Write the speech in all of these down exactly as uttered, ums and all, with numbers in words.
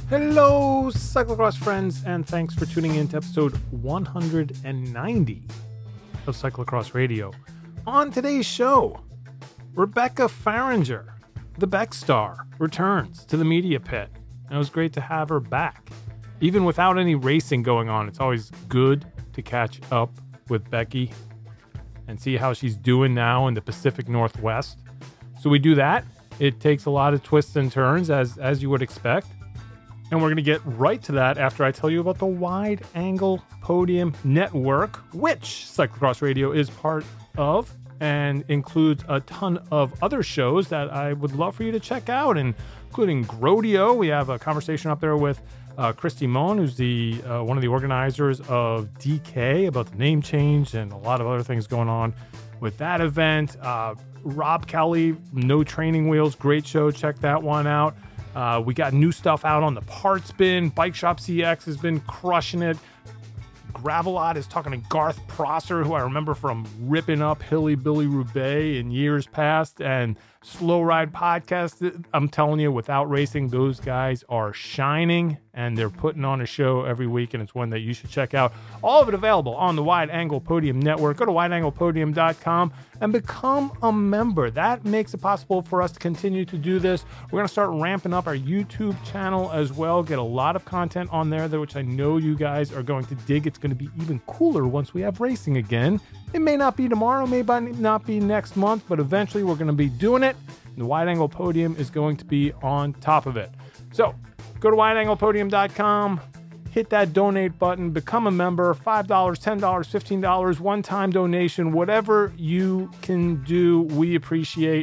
Hello, cyclocross friends, and thanks for tuning in to episode one hundred ninety of Cyclocross Radio. On today's show, Rebecca Fahringer, the Beck Star, returns to the media pit, and it was great to have her back. Even without any racing going on, it's always good to catch up with Becky and see how she's doing now in the Pacific Northwest. So we do that. It takes a lot of twists and turns, as as you would expect. And we're going to get right to that after I tell you about the Wide Angle Podium Network, which Cyclocross Radio is part of and includes a ton of other shows that I would love for you to check out, including Grodio. We have a conversation up there with uh, Christy Mohn, who's the uh, one of the organizers of D K, about the name change and a lot of other things going on with that event. Uh, Rob Kelly, No Training Wheels, great show. Check that one out. Uh, we got new stuff out on the parts bin. Bike Shop C X has been crushing it. Gravelot is talking to Garth Prosser, who I remember from ripping up Hilly Billy Roubaix in years past, and Slow Ride Podcast. I'm telling you, without racing, those guys are shining, and they're putting on a show every week, and it's one that you should check out. All of it available on the Wide Angle Podium Network. Go to wide angle podium dot com and become a member. That makes it possible for us to continue to do this. We're going to start ramping up our YouTube channel as well. Get a lot of content on there, which I know you guys are going to dig. It's going to be even cooler once we have racing again. It may not be tomorrow, may not be next month, but eventually we're going to be doing it. The Wide Angle Podium is going to be on top of it. So go to wide angle podium dot com, hit that donate button, become a member, five dollars, ten dollars, fifteen dollars, one-time donation, whatever you can do, we appreciate.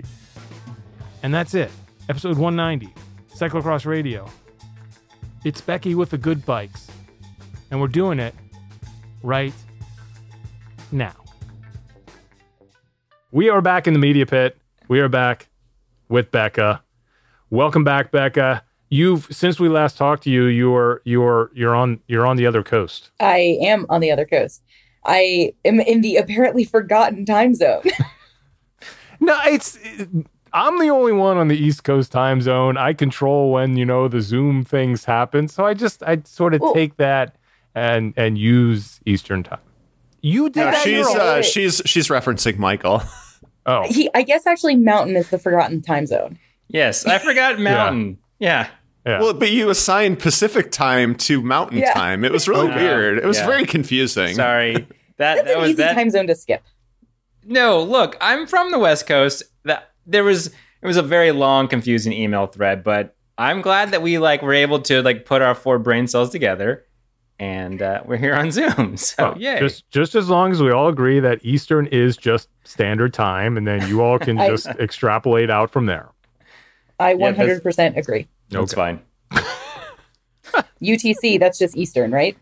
And that's it. Episode one ninety, Cyclocross Radio. It's Becky with the good bikes, and we're doing it right now. We are back in the media pit. We are back with Becca. Welcome back, Becca. You've since we last talked to you, you're you're you're on you're on the other coast. I am on the other coast. I am in the apparently forgotten time zone. No, it's I'm the only one on the East Coast time zone. I control when, you know, the Zoom things happen. So I just I sort of Ooh. take that and and use Eastern time. You did no, that. She's uh, she's she's referencing Michael. Oh, he, I guess actually Mountain is the forgotten time zone. Yes, I forgot Mountain. yeah. yeah. yeah. Well, but you assigned Pacific time to Mountain yeah. time. It was really oh, weird. It was yeah. very confusing. Sorry. That That's that an was easy that time zone to skip. No, look, I'm from the West Coast. That there was it was a very long, confusing email thread, but I'm glad that we like were able to like put our four brain cells together. And uh, we're here on Zoom, so oh, yay. Just, just as long as we all agree that Eastern is just standard time, and then you all can I, just extrapolate out from there. I one hundred percent yeah, agree. That's okay. fine. U T C, that's just Eastern, right?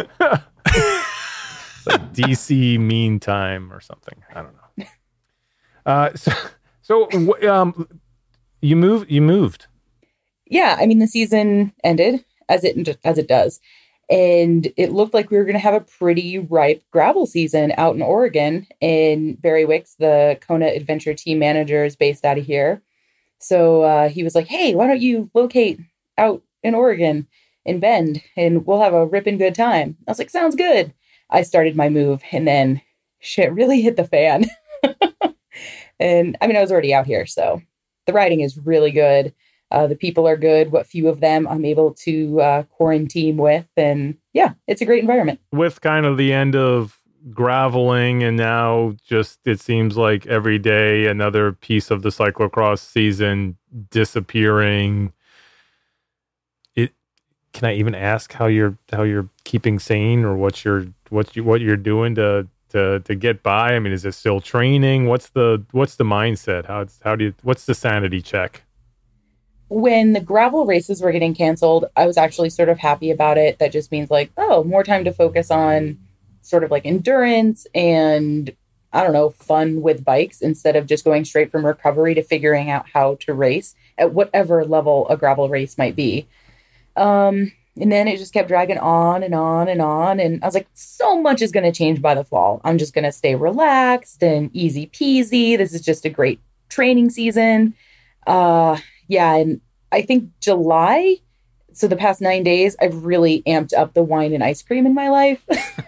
Like D C mean time or something. I don't know. Uh, so, so um, you moved. You moved. Yeah, I mean the season ended as it as it does. And it looked like we were going to have a pretty ripe gravel season out in Oregon. And Barry Wicks, the Kona Adventure team manager, is based out of here. So uh, he was like, hey, why don't you locate out in Oregon in Bend and we'll have a ripping good time. I was like, sounds good. I started my move and then shit really hit the fan. And I mean, I was already out here. So the riding is really good. Uh, the people are good. What few of them I'm able to uh, quarantine with. And yeah, it's a great environment. With kind of the end of graveling and now just it seems like every day another piece of the cyclocross season disappearing. It can I even ask how you're how you're keeping sane or what you're what you what you're doing to to to get by? I mean, is it still training? What's the what's the mindset? How how do you what's the sanity check? When the gravel races were getting canceled, I was actually sort of happy about it. That just means like, oh, more time to focus on sort of like endurance and, I don't know, fun with bikes instead of just going straight from recovery to figuring out how to race at whatever level a gravel race might be. Um, and then it just kept dragging on and on and on. And I was like, so much is going to change by the fall. I'm just going to stay relaxed and easy peasy. This is just a great training season. Uh, yeah. And I think July so the past nine days, I've really amped up the wine and ice cream in my life.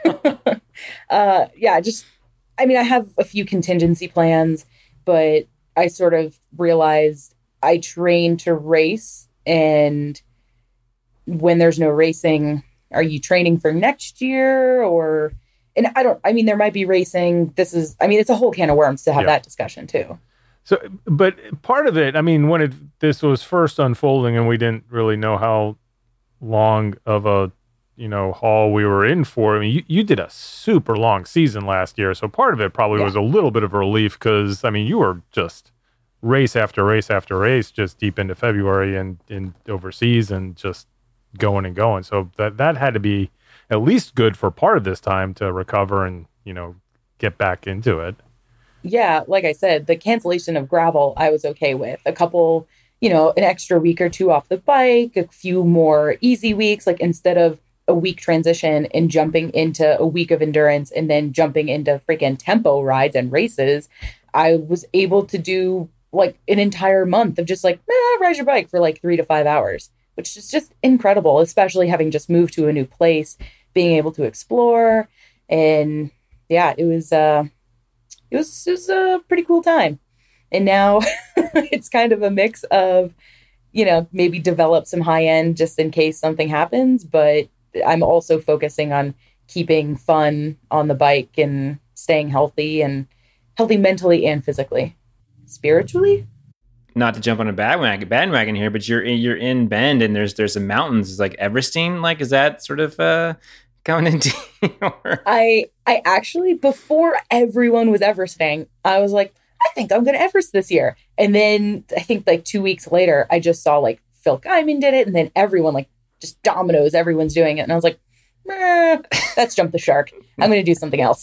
uh, yeah, just, I mean, I have a few contingency plans, but I sort of realized I train to race, and when there's no racing, are you training for next year or, and I don't, I mean, there might be racing. This is, I mean, it's a whole can of worms to have Yeah. that discussion too. So, but part of it, I mean, when it, this was first unfolding and we didn't really know how long of a, you know, haul we were in for. I mean, you, you did a super long season last year. So part of it probably Yeah. was a little bit of a relief because, I mean, you were just race after race after race, just deep into February and in overseas and just going and going. So that, that had to be at least good for part of this time to recover and, you know, get back into it. Yeah, like I said, the cancellation of gravel, I was okay with. A couple, you know, an extra week or two off the bike, a few more easy weeks, like instead of a week transition and jumping into a week of endurance and then jumping into freaking tempo rides and races, I was able to do like an entire month of just like, eh, ride your bike for like three to five hours, which is just incredible, especially having just moved to a new place, being able to explore. And yeah, it was, uh, It was, it was a pretty cool time. And now it's kind of a mix of, you know, maybe develop some high end just in case something happens. But I'm also focusing on keeping fun on the bike and staying healthy and healthy mentally and physically. Spiritually? Not to jump on a bandwagon, bandwagon here, but you're in, you're in Bend and there's there's some mountains. It's like Everesting. Like, is that sort of uh, coming into your... I I actually, before everyone was Everesting, I was like, I think I'm going to Everest this year. And then I think like two weeks later, I just saw like Phil Guyman did it. And then everyone, like just dominoes, everyone's doing it. And I was like, eh, that's jump the shark. I'm going to do something else.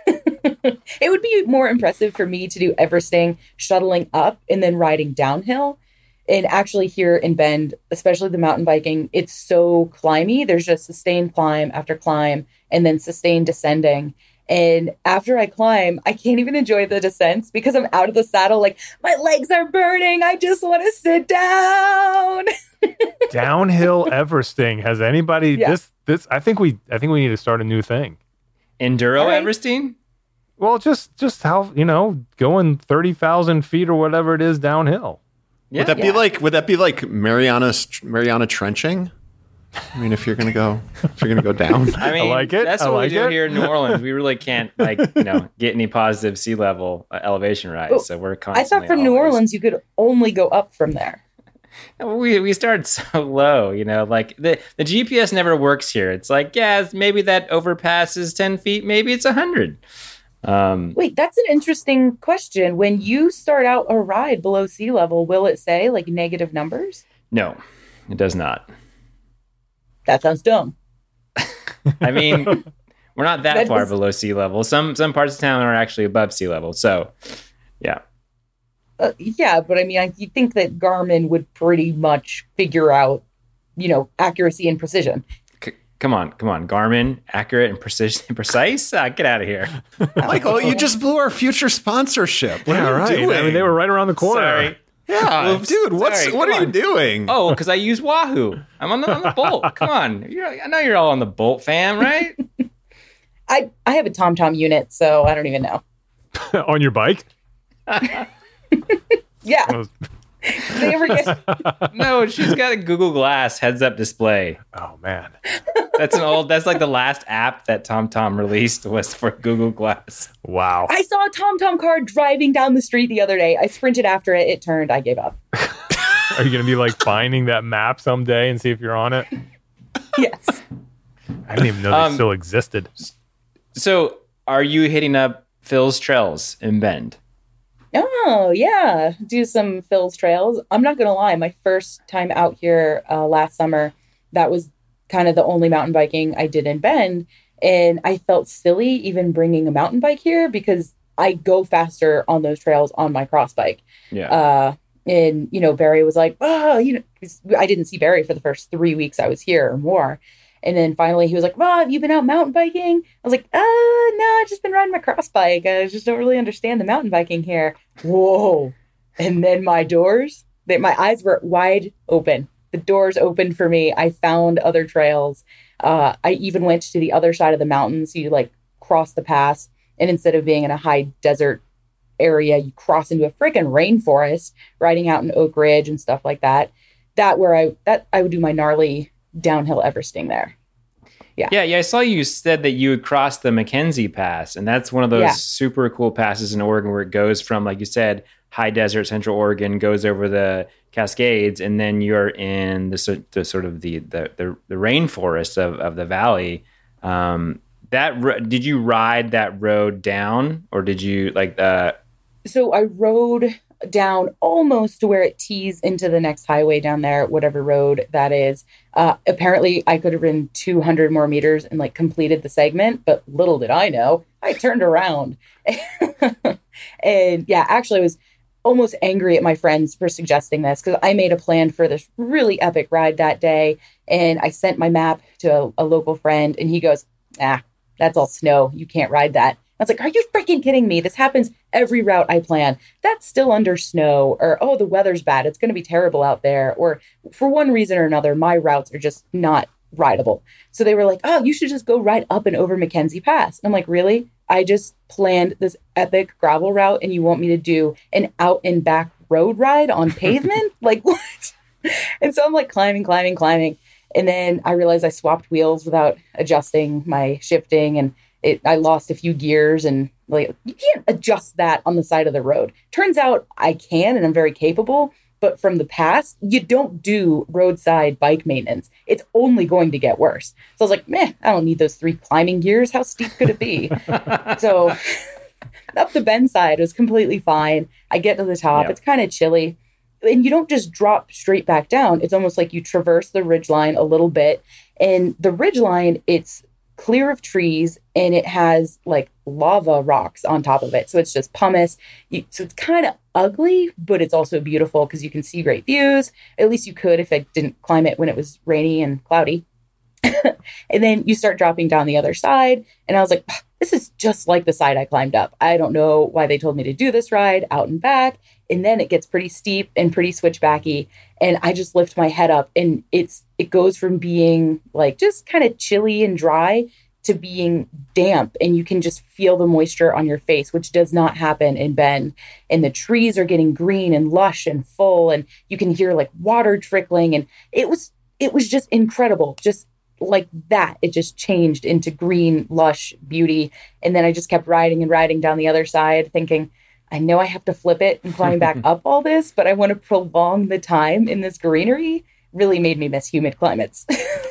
It would be more impressive for me to do Everesting, shuttling up and then riding downhill. And actually here in Bend, especially the mountain biking, it's so climby. There's just sustained climb after climb and then sustained descending. And after I climb, I can't even enjoy the descents because I'm out of the saddle. Like, my legs are burning. I just want to sit down. Downhill Everesting. Has anybody Yeah. this this I think we I think we need to start a new thing. Enduro All right. Everesting? Well, just just how, you know, going thirty thousand feet or whatever it is downhill. Yeah. Would that Yeah. be like? Would that be like Mariana Mariana trenching? I mean, if you're gonna go, if you're gonna go down, I mean, like it. that's I what like we do it. here in New Orleans. We really can't, like, you know, get any positive sea level uh, elevation rise. Oh, So we're I constantly. thought from New always- Orleans, you could only go up from there. We we started so low, you know, like the the G P S never works here. It's like, yeah, it's- maybe that overpass is ten feet, maybe it's a hundred. Um, Wait, that's an interesting question. When you start out a ride below sea level, will it say like negative numbers? no, it does not. That sounds dumb. I mean, we're not that, That far was- below sea level. Some some parts of town are actually above sea level. So, yeah. Uh, yeah, but I mean, I, you think that Garmin would pretty much figure out, you know, accuracy and precision. C- come on, come on, Garmin, accurate and precision, precise. Uh, get out of here. Michael, you just blew our future sponsorship. What Yeah, are you right. doing? I mean, they were right around the corner. Sorry. Yeah, Oops. dude. What's Sorry, what come are you on. doing? Oh, because I use Wahoo. I'm on the on the Bolt. Come on, you're, I know you're all on the Bolt fam, right? I I have a TomTom unit, so I don't even know. On your bike? Yeah, That was- they ever get No, she's got a Google Glass heads-up display. oh man. That's an old. That's like the last app that TomTom released was for Google Glass. Wow. I saw a TomTom car driving down the street the other day. I sprinted after it. It turned. I gave up. Are you going to be like finding that map someday and see if you're on it? Yes. I didn't even know they Um, still existed. So, are you hitting up Phil's Trails in Bend? Oh, yeah. Do some Phil's Trails. I'm not going to lie. My first time out here uh, last summer, that was kind of the only mountain biking I did in Bend. And I felt silly even bringing a mountain bike here because I go faster on those trails on my cross bike. Yeah. Uh, and, you know, Barry was like, oh, you know, 'cause I didn't see Barry for the first three weeks I was here or more. And then finally he was like, well, have you been out mountain biking? I was like, uh, no, I've just been riding my cross bike. I just don't really understand the mountain biking here. Whoa. And then my doors, they, my eyes were wide open. the doors opened for me. I found other trails. Uh, I even went to the other side of the mountains. You like cross the pass, and instead of being in a high desert area, you cross into a freaking rainforest, riding out in Oak Ridge and stuff like that. That where I that I would do my gnarly downhill Everesting there. Yeah. Yeah, yeah. I saw you said that you would cross the Mackenzie Pass, and that's one of those Yeah. super cool passes in Oregon where it goes from, like you said, high desert, Central Oregon, goes over the Cascades, and then you're in the, so- the sort of the the the, the rainforest of, of the valley. Um, that ro- did you ride that road down, or did you like uh So I rode down almost to where it tees into the next highway down there, whatever road that is. Uh, apparently, I could have ridden two hundred more meters and like completed the segment, but little did I know, I turned around. And yeah, actually, I was almost angry at my friends for suggesting this because I made a plan for this really epic ride that day. And I sent my map to a, a local friend, and he goes, ah, that's all snow. You can't ride that. I was like, are you freaking kidding me? This happens every route I plan. That's still under snow, or, oh, the weather's bad. It's going to be terrible out there. Or for one reason or another, my routes are just not rideable. So they were like, oh, you should just go ride up and over Mackenzie Pass. I'm like, really? I just planned this epic gravel route and you want me to do an out and back road ride on pavement? Like what? And so I'm like climbing, climbing, climbing. And then I realized I swapped wheels without adjusting my shifting, and It, I lost a few gears, and like you can't adjust that on the side of the road. Turns out I can, and I'm very capable. But from the past, you don't do roadside bike maintenance. It's only going to get worse. So I was like, meh, I don't need those three climbing gears. How steep could it be? So up the bend side was completely fine. I get to the top. Yep. It's kind of chilly. And you don't just drop straight back down. It's almost like you traverse the ridgeline a little bit. And the ridgeline, it's clear of trees, and it has like lava rocks on top of it. So it's just pumice. You, so it's kind of ugly, but it's also beautiful because you can see great views. At least you could if I didn't climb it when it was rainy and cloudy. And then you start dropping down the other side. And I was like, this is just like the side I climbed up. I don't know why they told me to do this ride out and back. And then it gets pretty steep and pretty switchbacky. And I just lift my head up, and it's it goes from being like just kind of chilly and dry to being damp. And you can just feel the moisture on your face, which does not happen in Bend. And the trees are getting green and lush and full. And you can hear like water trickling. And it was it was just incredible. Just like that, it just changed into green, lush beauty. And then I just kept riding and riding down the other side, thinking, I know I have to flip it and climb back up all this, but I want to prolong the time in this greenery. Really made me miss humid climates.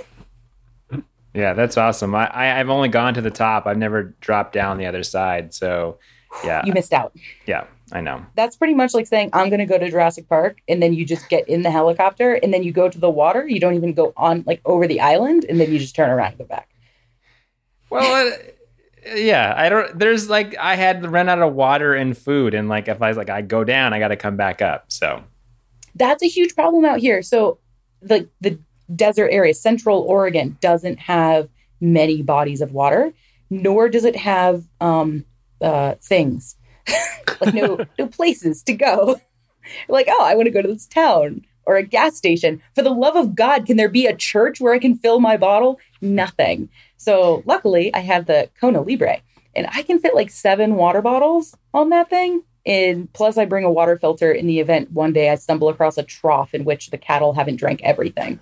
Yeah, that's awesome. I, I I've only gone to the top. I've never dropped down the other side. So yeah. You missed out. Yeah, I know. That's pretty much like saying, I'm going to go to Jurassic Park, and then you just get in the helicopter, and then you go to the water. You don't even go on like over the island, and then you just turn around and go back. Well, uh, yeah, I don't, there's like, I had to run out of water and food. And like, if I was like, I go down, I got to come back up. So That's a huge problem out here. So the, the desert area, Central Oregon, doesn't have many bodies of water, nor does it have um, uh, things like no, no places to go. Like, oh, I want to go to this town or a gas station. For the love of God, can there be a church where I can fill my bottle? Nothing. So luckily I have the Kona Libre, and I can fit like seven water bottles on that thing. And plus I bring a water filter in the event one day I stumble across a trough in which the cattle haven't drank everything.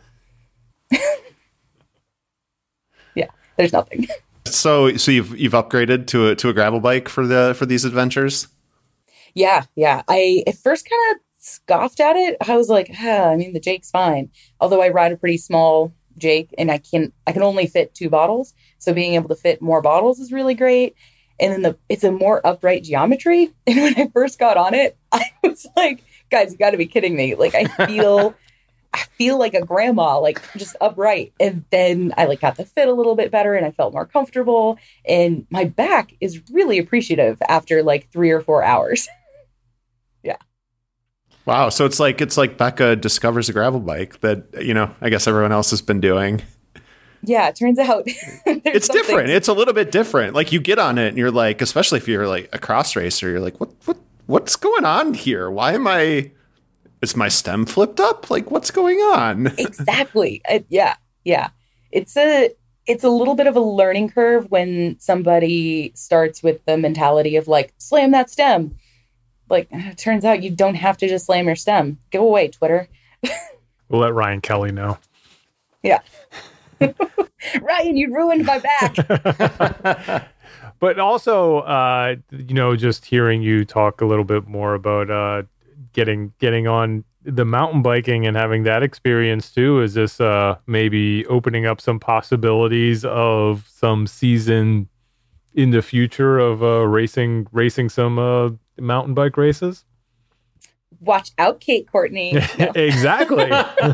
Yeah, there's nothing. So, so you've you've upgraded to a to a gravel bike for the for these adventures? Yeah, yeah. I at first kind of scoffed at it. I was like, ah, I mean, the Jake's fine. Although I ride a pretty small Jake, and I can I can only fit two bottles, so being able to fit more bottles is really great. And then the it's a more upright geometry. And when I first got on it, I was like, guys, you got to be kidding me! Like I feel I feel like a grandma, like just upright. And then I like got the fit a little bit better, and I felt more comfortable. And my back is really appreciative after like three or four hours. Yeah. Wow. So it's like it's like Becca discovers a gravel bike that, you know, I guess everyone else has been doing. Yeah, it turns out it's something. different. It's a little bit different. Like you get on it and you're like, especially if you're like a cross racer, you're like, what what what's going on here? Why am I is my stem flipped up? Like, what's going on? Exactly. I, yeah. Yeah. It's a, it's a little bit of a learning curve when somebody starts with the mentality of like, slam that stem. Like, it turns out you don't have to just slam your stem. Go away, Twitter. We'll let Ryan Kelly know. Yeah. Ryan, you ruined my back. But also, uh, you know, just hearing you talk a little bit more about uh, getting getting on the mountain biking and having that experience too, is this uh, maybe opening up some possibilities of some season in the future of uh, racing racing some uh, mountain bike races? Watch out, Kate Courtney. No. Exactly.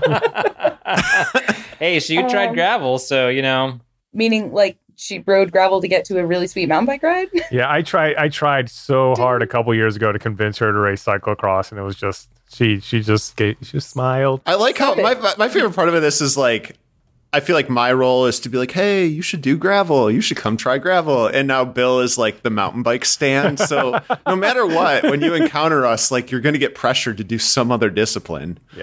Hey, she tried Um, gravel, so, you know. Meaning, like, she rode gravel to get to a really sweet mountain bike ride? Yeah, I tried. I tried so hard a couple years ago to convince her to race cyclocross, and it was just she. She just gave, she just smiled. I like how Stop my it. my favorite part of this is like, I feel like my role is to be like, hey, you should do gravel. You should come try gravel. And now Bill is like the mountain bike stand. So no matter what, when you encounter us, like you're going to get pressured to do some other discipline. Yeah.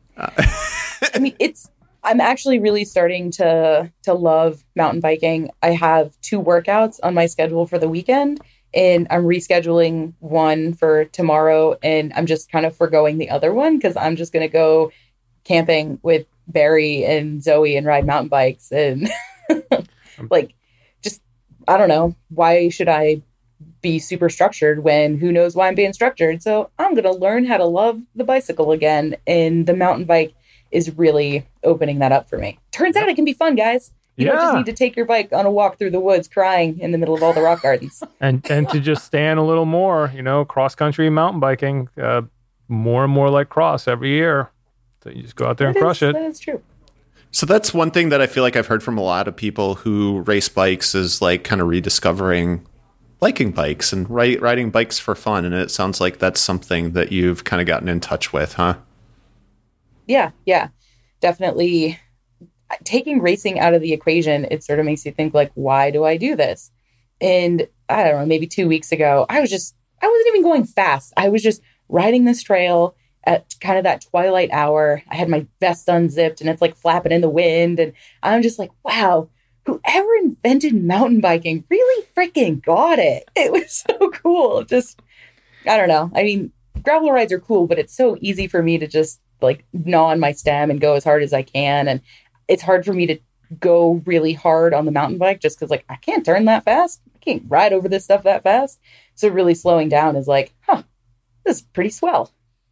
I mean, it's, I'm actually really starting to, to love mountain biking. I have two workouts on my schedule for the weekend, and I'm rescheduling one for tomorrow, and I'm just kind of foregoing the other one because I'm just going to go camping with Barry and Zoe and ride mountain bikes. And like, just, I don't know, why should I be super structured when who knows why I'm being structured? So I'm going to learn how to love the bicycle again. And the mountain bike is really opening that up for me. Turns out it can be fun, guys. You don't just Yeah. need to take your bike on a walk through the woods crying in the middle of all the rock gardens. And and to just stand a little more, you know, cross country mountain biking, uh, more and more like cross every year. So you just go out there and That crush is- it. That is true. So that's one thing that I feel like I've heard from a lot of people who race bikes is like kind of rediscovering liking bikes and ri- riding bikes for fun. And it sounds like that's something that you've kind of gotten in touch with, huh? Yeah, yeah, definitely. Taking racing out of the equation, it sort of makes you think like, why do I do this? And I don't know, maybe two weeks ago, I was just, I wasn't even going fast. I was just riding this trail at kind of that twilight hour. I had my vest unzipped and it's like flapping in the wind. And I'm just like, wow, whoever invented mountain biking really freaking got it. It was so cool. Just, I don't know. I mean, gravel rides are cool, but it's so easy for me to just like gnaw on my stem and go as hard as I can. And it's hard for me to go really hard on the mountain bike just because like I can't turn that fast. I can't ride over this stuff that fast. So really slowing down is like, huh, this is pretty swell.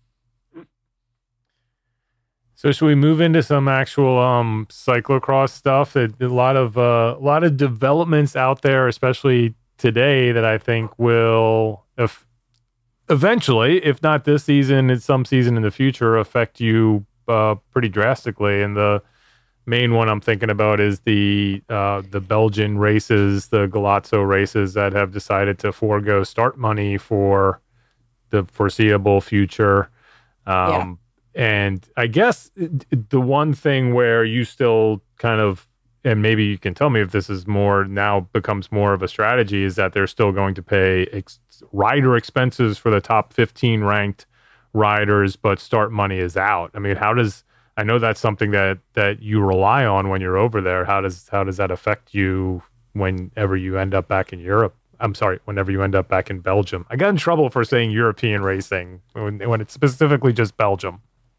So should we move into some actual um, cyclocross stuff? A, a lot of uh, a lot of developments out there, especially today, that I think will, if eventually, if not this season, it's some season in the future, affect you uh, pretty drastically. And the main one I'm thinking about is the uh, the Belgian races, the Galazzo races that have decided to forego start money for the foreseeable future. Um, Yeah. And I guess the one thing where you still kind of, and maybe you can tell me if this is more now becomes more of a strategy, is that they're still going to pay ex- rider expenses for the top fifteen ranked riders, but start money is out. I mean, how does, I know that's something that, that you rely on when you're over there. How does, how does that affect you whenever you end up back in Europe? I'm sorry, whenever you end up back in Belgium. I got in trouble for saying European racing when, when it's specifically just Belgium.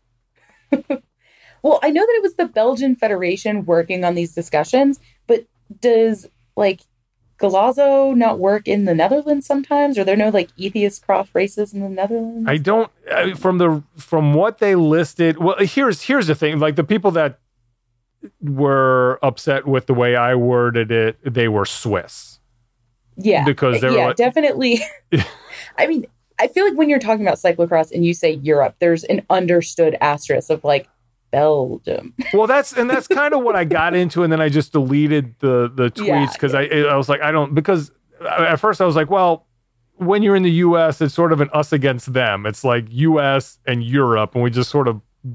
Well, I know that it was the Belgian Federation working on these discussions, but does like Galazzo not work in the Netherlands sometimes? Are there no like Ethias cross races in the Netherlands? I don't I, from the from what they listed. Well, here's here's the thing. Like the people that were upset with the way I worded it, they were Swiss. Yeah, because they were yeah, like- definitely. I mean, I feel like when you're talking about cyclocross and you say Europe, there's an understood asterisk of like Belgium. Well, that's and that's kind of what I got into, and then I just deleted the the Yeah, tweets because I I was like I don't because at first I was like, well, when you're in the U S, it's sort of an us against them. It's like U S and Europe, and we just sort of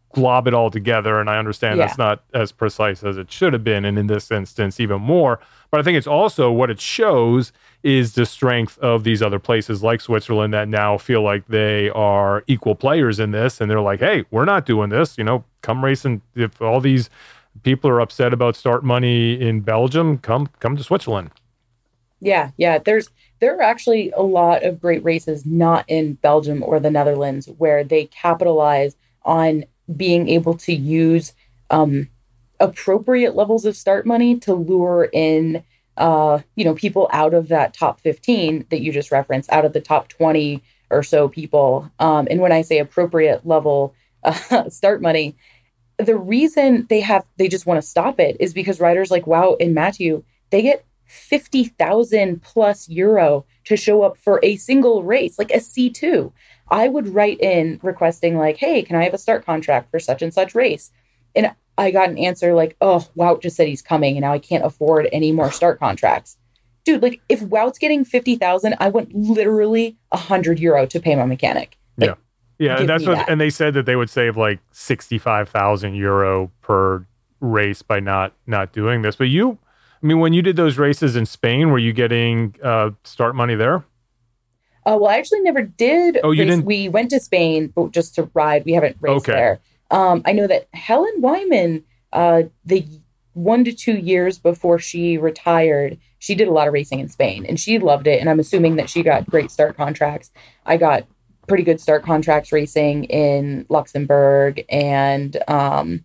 glob it all together. And I understand Yeah. that's not as precise as it should have been. And in this instance, even more. But I think it's also what it shows is the strength of these other places like Switzerland that now feel like they are equal players in this. And they're like, hey, we're not doing this. You know, come racing. If all these people are upset about start money in Belgium, come come to Switzerland. Yeah, yeah. There's there are actually a lot of great races not in Belgium or the Netherlands where they capitalize on being able to use um, appropriate levels of start money to lure in, uh, you know, people out of that top fifteen that you just referenced, out of the top twenty or so people. Um, and when I say appropriate level uh, start money, the reason they have they just want to stop it is because riders like Wout and Matthew, they get fifty thousand plus euro to show up for a single race, like a C two. I would write in requesting like, hey, can I have a start contract for such and such race? And I got an answer like, oh, Wout just said he's coming and now I can't afford any more start contracts. Dude, like if Wout's getting fifty thousand, I want literally one hundred euro to pay my mechanic. Like, yeah. Yeah. give And that's me what, that. and they said that they would save like sixty-five thousand euro per race by not, not doing this. But you, I mean, when you did those races in Spain, were you getting uh, start money there? Uh, well, I actually never did. Oh, you race. didn't? We went to Spain but just to ride. We haven't raced Okay. there. Um, I know that Helen Wyman, uh, the one to two years before she retired, she did a lot of racing in Spain and she loved it. And I'm assuming that she got great start contracts. I got pretty good start contracts racing in Luxembourg and um,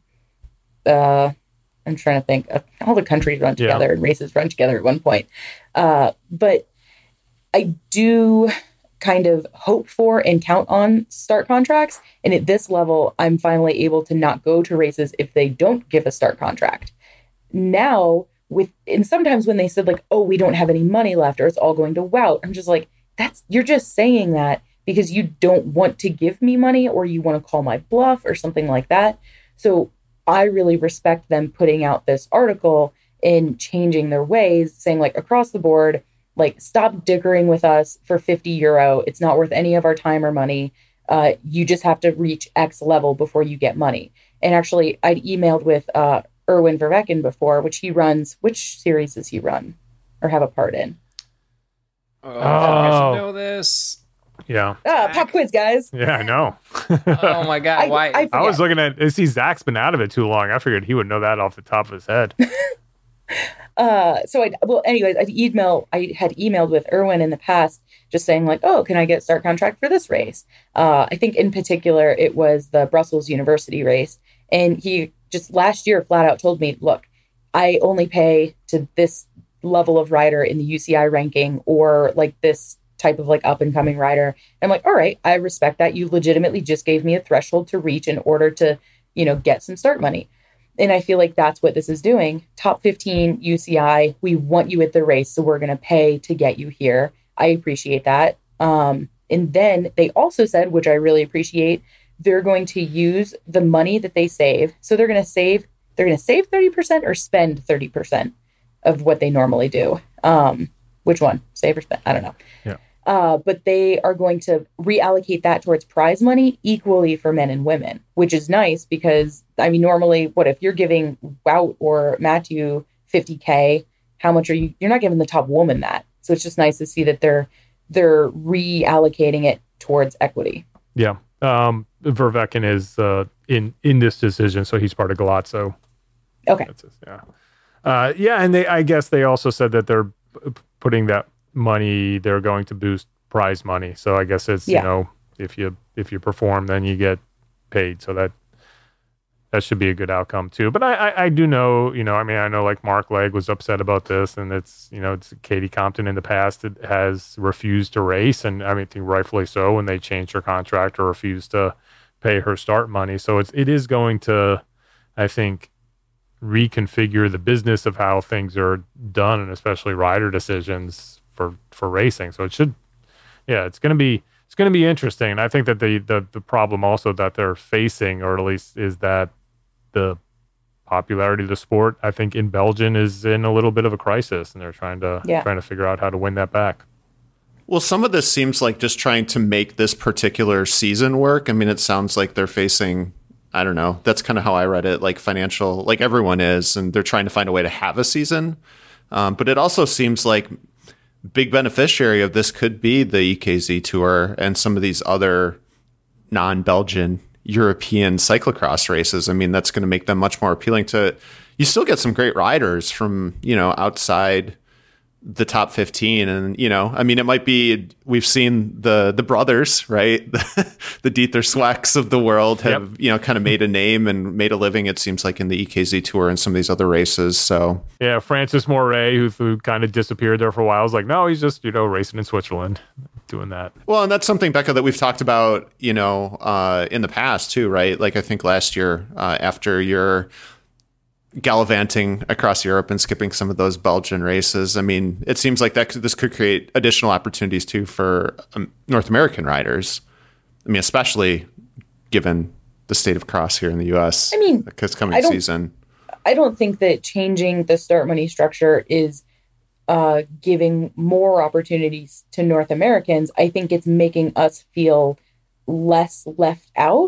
uh, I'm trying to think. Uh, all the countries run Yeah. together and races run together at one point. Uh, but I do kind of hope for and count on start contracts. And at this level, I'm finally able to not go to races if they don't give a start contract. Now, with and sometimes when they said like, oh, we don't have any money left or it's all going to Wout, I'm just like, that's you're just saying that because you don't want to give me money or you want to call my bluff or something like that. So I really respect them putting out this article and changing their ways, saying like across the board, like stop dickering with us for fifty euro. It's not worth any of our time or money. Uh, you just have to reach X level before you get money. And actually, I'd emailed with uh, Erwin Vervecken before, which he runs. Which series does he run or have a part in? Oh, I Oh. should know this. Yeah. Ah, pop quiz, guys. Yeah, I know. Oh my god, I, why? I, I was forget. looking at, I see Zach's been out of it too long. I figured he would know that off the top of his head. Uh, so I well, anyways, I email I had emailed with Erwin in the past, just saying like, oh, can I get a start contract for this race? Uh, I think in particular it was the Brussels University race, and he just last year flat out told me, look, I only pay to this level of rider in the U C I ranking or like this type of like up and coming rider. And I'm like, all right, I respect that. You legitimately just gave me a threshold to reach in order to, you know, get some start money. And I feel like that's what this is doing. Top fifteen U C I, we want you at the race, so we're going to pay to get you here. I appreciate that. Um, and then they also said, which I really appreciate, they're going to use the money that they save. So they're going to save, they're going to save thirty percent or spend thirty percent of what they normally do. Um, which one? Save or spend? I don't know. Yeah. Uh, but they are going to reallocate that towards prize money equally for men and women, which is nice because, I mean, normally, what if you're giving Wout or Matthew fifty K, how much are you? You're not giving the top woman that. So it's just nice to see that they're they're reallocating it towards equity. Yeah. Um, Vervecken is uh, in, in this decision, so he's part of Galazzo. Okay. That's his, yeah. Uh, yeah, and they I guess they also said that they're p- putting that money, they're going to boost prize money. So I guess it's, Yeah. you know, if you if you perform, then you get paid. So that that should be a good outcome too. But I, I, I do know, you know, I mean, I know like Mark Legg was upset about this, and it's, you know, it's Katie Compton in the past it has refused to race, and I mean, I think rightfully so when they changed her contract or refused to pay her start money. So it's it is going to, I think, reconfigure the business of how things are done, and especially rider decisions for for racing. So it should, yeah, it's going to be it's going to be interesting. And I think that the the the problem also that they're facing, or at least is that the popularity of the sport, I think in Belgium is in a little bit of a crisis, and they're trying to Yeah. trying to figure out how to win that back. Well, some of this seems like just trying to make this particular season work. I mean, it sounds like they're facing I don't know. That's kind of how I read it. Like financial, like everyone is, and they're trying to find a way to have a season. Um, but it also seems like big beneficiary of this could be the E K Z Tour and some of these other non-Belgian European cyclocross races. I mean, that's going to make them much more appealing to. You still get some great riders from, you know, outside the top fifteen. And, you know, I mean, it might be, we've seen the the brothers, right? The Dieter Swecks of the world have, yep. you know, kind of made a name and made a living, it seems like, in the E K Z Tour and some of these other races. So, yeah, Francis Moret, who, who kind of disappeared there for a while, was like, no, he's just, you know, racing in Switzerland, doing that. Well, and that's something, Becca, that we've talked about, you know, uh, in the past too, right? Like, I think last year, uh, after your gallivanting across Europe and skipping some of those Belgian races. I mean, it seems like that could, this could create additional opportunities too for um, North American riders. I mean, especially given the state of cross here in the U S. I mean, because coming season, I don't think that changing the start money structure is uh, giving more opportunities to North Americans. I think it's making us feel less left out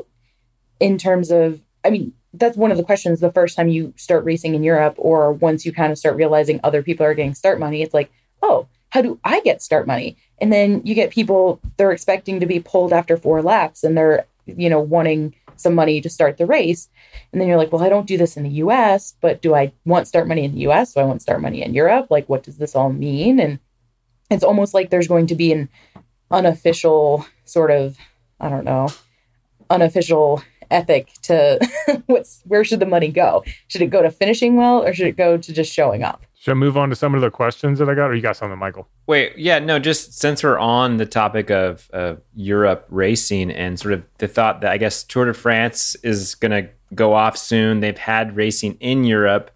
in terms of, I mean, that's one of the questions the first time you start racing in Europe, or once you kind of start realizing other people are getting start money, it's like, oh, how do I get start money? And then you get people, they're expecting to be pulled after four laps and they're, you know, wanting some money to start the race. And then you're like, well, I don't do this in the U S, but do I want start money in the U S? Do I want start money in Europe? Like, what does this all mean? And it's almost like there's going to be an unofficial sort of, I don't know, unofficial ethic to what's where should the money go? Should it go to finishing well, or should it go to just showing up? Should I move on to some of the questions that I got, or you got something, Michael? Wait, yeah, no, just since we're on the topic of uh, Europe racing and sort of the thought that I guess Tour de France is going to go off soon. They've had racing in Europe.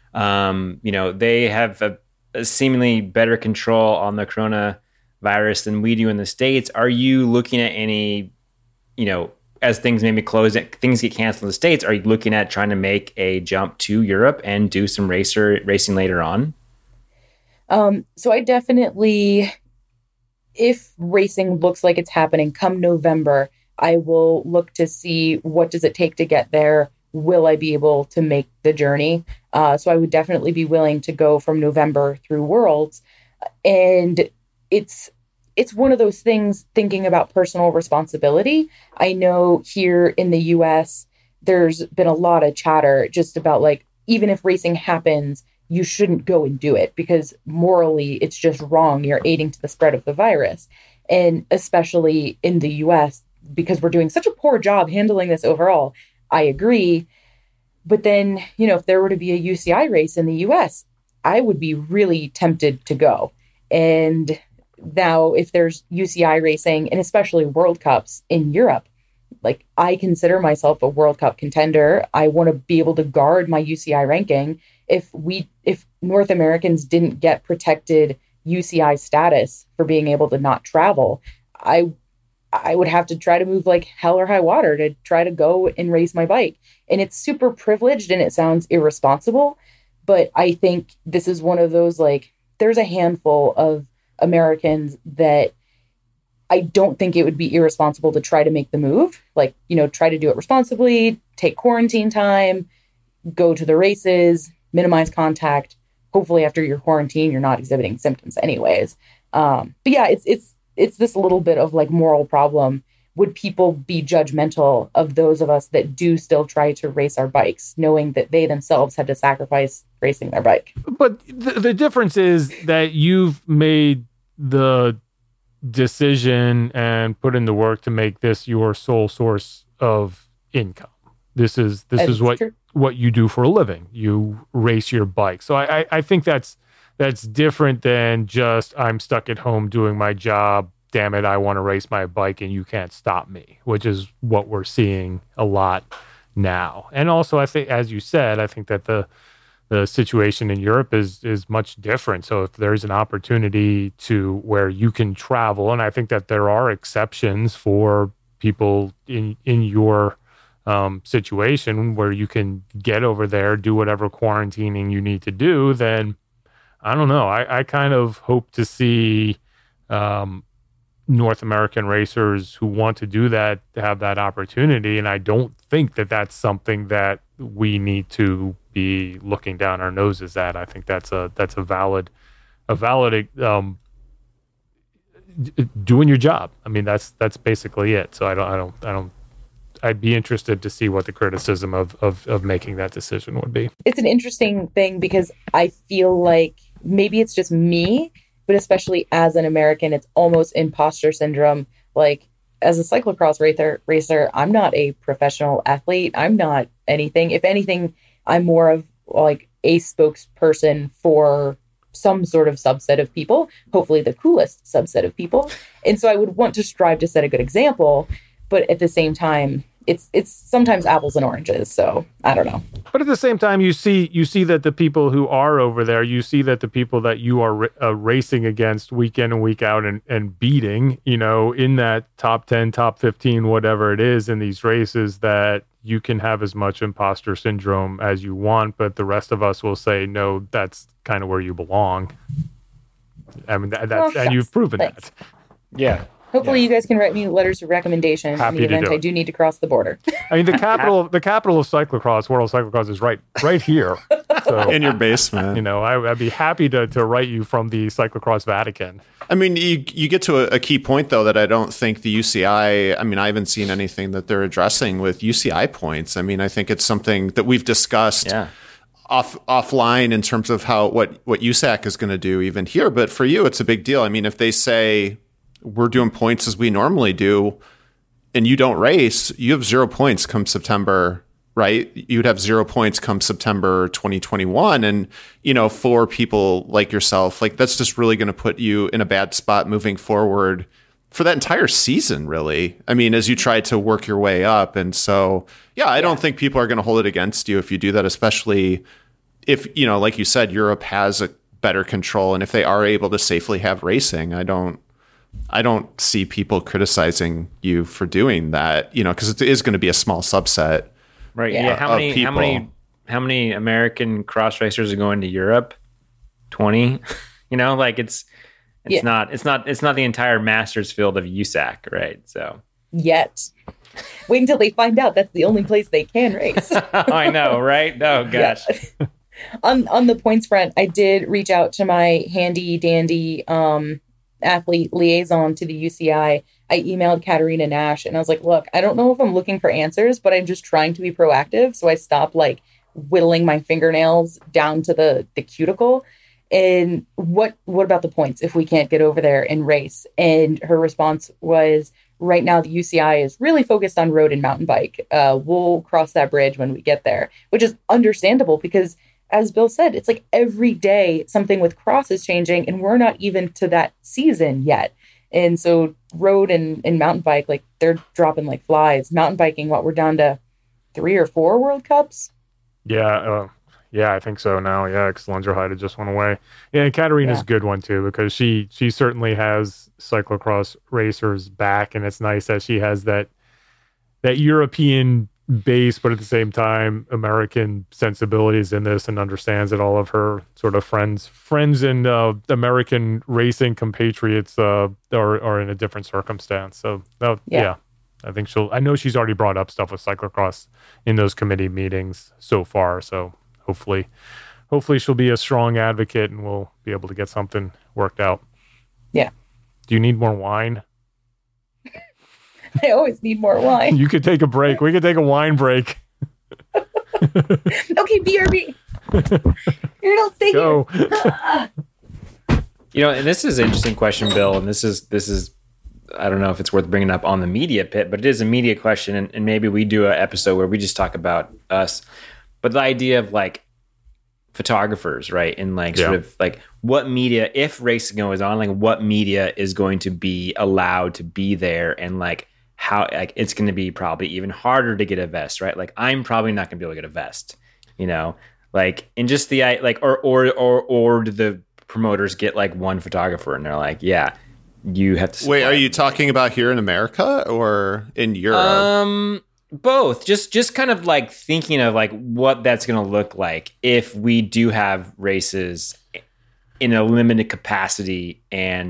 Um, you know, they have a, a seemingly better control on the coronavirus than we do in the States. Are you looking at any, you know, as things maybe close, things get canceled in the States, are you looking at trying to make a jump to Europe and do some racer racing later on? Um, so I definitely, if racing looks like it's happening come November, I will look to see what does it take to get there. Will I be able to make the journey? Uh, so I would definitely be willing to go from November through Worlds. And it's, It's one of those things, thinking about personal responsibility. I know here in the U S, there's been a lot of chatter just about like, even if racing happens, you shouldn't go and do it because morally it's just wrong. You're aiding to the spread of the virus. And especially in the U S, because we're doing such a poor job handling this overall, I agree. But then, you know, if there were to be a U C I race in the U S, I would be really tempted to go. And now, if there's U C I racing, and especially World Cups in Europe, like I consider myself a World Cup contender. I want to be able to guard my U C I ranking. If we, if North Americans didn't get protected U C I status for being able to not travel, I, I would have to try to move like hell or high water to try to go and race my bike. And it's super privileged and it sounds irresponsible, but I think this is one of those, like, there's a handful of Americans that I don't think it would be irresponsible to try to make the move. Like, you know, try to do it responsibly, take quarantine time, go to the races, minimize contact. Hopefully after your quarantine, you're not exhibiting symptoms anyways. Um, but yeah, it's, it's, it's this little bit of like moral problem. Would people be judgmental of those of us that do still try to race our bikes, knowing that they themselves had to sacrifice racing their bike? But the, the difference is that you've made the decision and put in the work to make this your sole source of income. This is this That's is what true. what you do for a living. You race your bike. So I, I, I think that's that's different than just I'm stuck at home doing my job. Damn it, I want to race my bike and you can't stop me, which is what we're seeing a lot now. And also, I think, as you said, I think that the the situation in Europe is is much different. So if there's an opportunity to where you can travel, and I think that there are exceptions for people in in your um, situation where you can get over there, do whatever quarantining you need to do, then I don't know. I, I kind of hope to see um, North American racers who want to do that to have that opportunity. And I don't think that that's something that we need to be looking down our noses at. I think that's a that's a valid a valid um, doing your job. I mean, that's that's basically it. So I don't I don't I don't. I'd be interested to see what the criticism of, of of making that decision would be. It's an interesting thing because I feel like maybe it's just me, but especially as an American, it's almost imposter syndrome. Like, as a cyclocross racer, racer, I'm not a professional athlete. I'm not anything. If anything, I'm more of like a spokesperson for some sort of subset of people, hopefully the coolest subset of people. And so I would want to strive to set a good example, but at the same time, it's it's sometimes apples and oranges. So I don't know. But at the same time, you see you see that the people who are over there, you see that the people that you are uh, racing against week in and week out and, and beating, you know, in that top ten, top fifteen, whatever it is in these races, that you can have as much imposter syndrome as you want, but the rest of us will say, no, that's kind of where you belong. I mean, that, that's, well, and you've proven thanks. that. Yeah. Hopefully Yeah. you guys can write me letters of recommendation Happy in the to event do I it. do need to cross the border. I mean, the capital, the capital of cyclocross, world cyclocross, is right, right here. So, In your basement. you know, I, I'd be happy to to write you from the Cyclocross Vatican. I mean, you you get to a, a key point though that I don't think the U C I. I mean, I haven't seen anything that they're addressing with U C I points. I mean, I think it's something that we've discussed Yeah. off offline in terms of how what what U S A C is going to do even here. But for you, it's a big deal. I mean, if they say we're doing points as we normally do, and you don't race, you have zero points come September. Right? You'd have zero points come September twenty twenty-one. And, you know, for people like yourself, like that's just really going to put you in a bad spot moving forward for that entire season, really. I mean, as you try to work your way up. And so, yeah, I don't think people are going to hold it against you if you do that, especially if, you know, like you said, Europe has a better control. And if they are able to safely have racing, I don't, I don't see people criticizing you for doing that, you know, because it is going to be a small subset. Right. Yeah. Yeah. How Of many? How people. many? How many American cross racers are going to Europe? Twenty. You know, like it's it's Yeah. not it's not it's not the entire masters field of U S A C, right? So Yet. Wait until they find out that's the only place they can race. I know, right? Oh gosh. Yeah. on on the points front, I did reach out to my handy dandy um, athlete liaison to the U C I. I emailed Katarina Nash and I was like, look, I don't know if I'm looking for answers, but I'm just trying to be proactive. So I stopped like whittling my fingernails down to the, the cuticle. And what what about the points if we can't get over there and race? And her response was, right now the U C I is really focused on road and mountain bike. Uh, we'll cross that bridge when we get there, which is understandable because, as Bill said, it's like every day something with cross is changing and we're not even to that season yet. And so road and, and mountain bike, like they're dropping like flies. Mountain biking, what, we're down to three or four World Cups? Yeah, uh, yeah, I think so now. Yeah, because Lungerheide just went away. Yeah, and Katarina's Yeah. a good one too because she she certainly has cyclocross racers back, and it's nice that she has that that European base, but at the same time American sensibilities in this, and understands that all of her sort of friends friends and uh, American racing compatriots uh, are are in a different circumstance. So uh, yeah. Yeah. I think she'll. I know she's already brought up stuff with cyclocross in those committee meetings so far. So hopefully, hopefully she'll be a strong advocate and we'll be able to get something worked out. Yeah. Do you need more wine? I always need more wine. You could take a break. We could take a wine break. Okay, B R B. You don't stay Go. here. You know, and this is an interesting question, Bill, and this is this is I don't know if it's worth bringing up on the media pit, but it is a media question, and, and maybe we do an episode where we just talk about us. But the idea of like photographers, right, and like sort Yeah. of like what media, if racing goes on, like what media is going to be allowed to be there, and like how like it's going to be probably even harder to get a vest, right? Like I'm probably not going to be able to get a vest, you know, like and just the I like or or or or do the promoters get like one photographer and they're like, yeah, you have to Wait, supply- are you talking about here in America or in Europe? Um, both. Just just kind of like thinking of like what that's going to look like if we do have races in a limited capacity and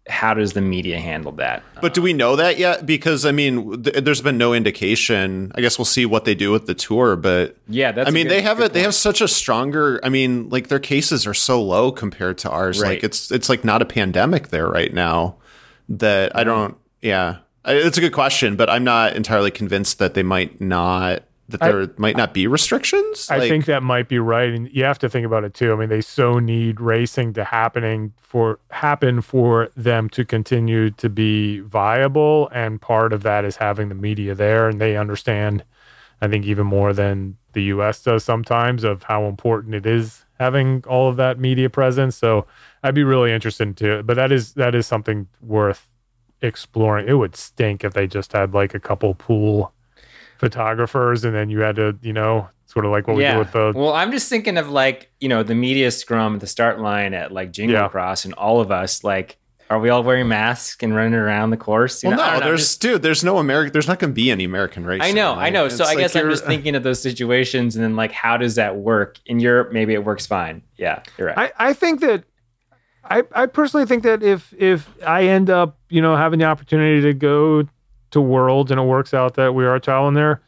how does the media handle that? But do we know that yet? Because I mean, th- there's been no indication. I guess we'll see what they do with the tour. But yeah, that's I mean, a good, they have good it. They point. have such a stronger. I mean, like their cases are so low compared to ours. Right. Like it's it's like not a pandemic there right now. That I don't. Yeah, I- it's a good question, but I'm not entirely convinced that they might not. That I- there might not be restrictions. I Like, think that might be right, and you have to think about it too. I mean, they so need racing to happening for happen for them to continue to be viable, and part of that is having the media there, and they understand, I think, even more than the U S does sometimes, of how important it is having all of that media presence. So I'd be really interested into it, but that is that is something worth exploring. It would stink if they just had like a couple pool photographers and then you had to, you know, sort of like what we do with the Well, I'm just thinking of like, you know, the media scrum at the start line at like Jingle Yeah. Cross, and all of us, like, are we all wearing masks and running around the course? You well, know, I no, don't know, there's just- dude. There's no American. There's not going to be any American racing. I know, I like, know. So it's I like guess I'm you're- just thinking of those situations, and then like, how does that work in Europe? Maybe it works fine. Yeah, you're right. I, I think that I, I personally think that if if I end up, you know, having the opportunity to go to Worlds and it works out that we are traveling there,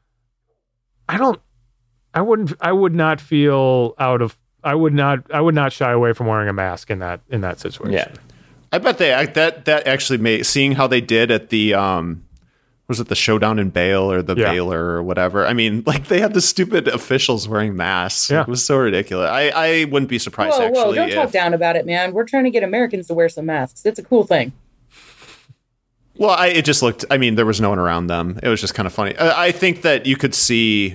I don't I wouldn't I would not feel out of I would not I would not shy away from wearing a mask in that in that situation. Yeah. I bet they act that that actually made seeing how they did at the um was it the showdown in Bale or the Yeah. Baylor or whatever. I mean, like they had the stupid officials wearing masks. Yeah. It was so ridiculous. I, I wouldn't be surprised Whoa, actually. whoa, don't if, talk down about it, man. We're trying to get Americans to wear some masks. It's a cool thing. Well, I it just looked I mean, there was no one around them. It was just kind of funny. I, I think that you could see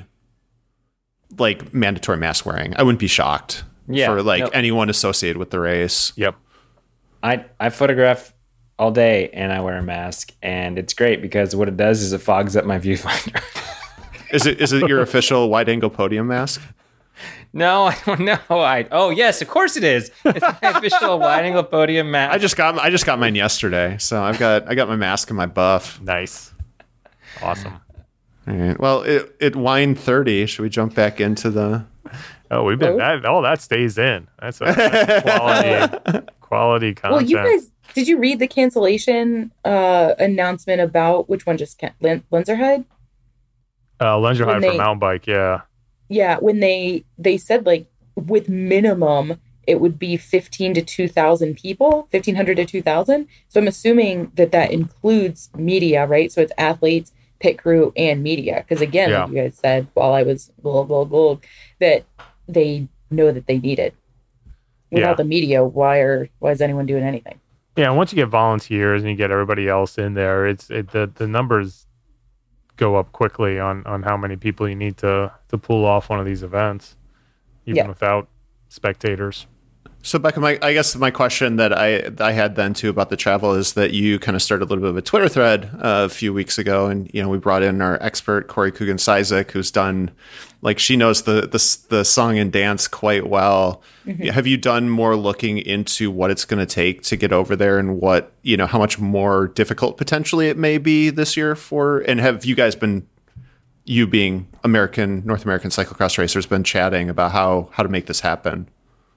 like mandatory mask wearing. I wouldn't be shocked Yeah, for like no. anyone associated with the race. Yep. I I photograph all day and I wear a mask, and it's great because what it does is it fogs up my viewfinder. Is it is it your official wide angle podium mask? No, I don't know. I oh yes, of course it is. It's my official wide angle podium mask. I just got I just got mine yesterday, so I've got I got my mask and my buff. Nice. Awesome. All right. Well, it it wine thirty. Should we jump back into the? Oh, we've been Oh. that oh that stays in. That's a that's quality quality content. Well, you guys, did you read the cancellation uh, announcement about which one just can- Lin- Lenzerheide? uh Lenzerheide when for they- mountain bike, yeah. Yeah, when they they said like with minimum it would be fifteen to two thousand people, fifteen hundred to two thousand. So I'm assuming that that includes media, right? So it's athletes, pit crew, and media. Because again, Yeah. like you guys said while I was blah blah blah, that they know that they need it. Without Yeah. the media, why are why is anyone doing anything? Yeah, and once you get volunteers and you get everybody else in there, it's it, the the numbers go up quickly on on how many people you need to to pull off one of these events, even Yeah. without spectators. So, Becca, my, I guess my question that I I had then too about the travel is that you kind of started a little bit of a Twitter thread uh, a few weeks ago, and you know we brought in our expert Corey Coogan Sizik, who's done like she knows the the the song and dance quite well. Mm-hmm. Have you done more looking into what it's going to take to get over there, and what you know how much more difficult potentially it may be this year for? And have you guys been, you being American North American cyclocross racers, been chatting about how how to make this happen?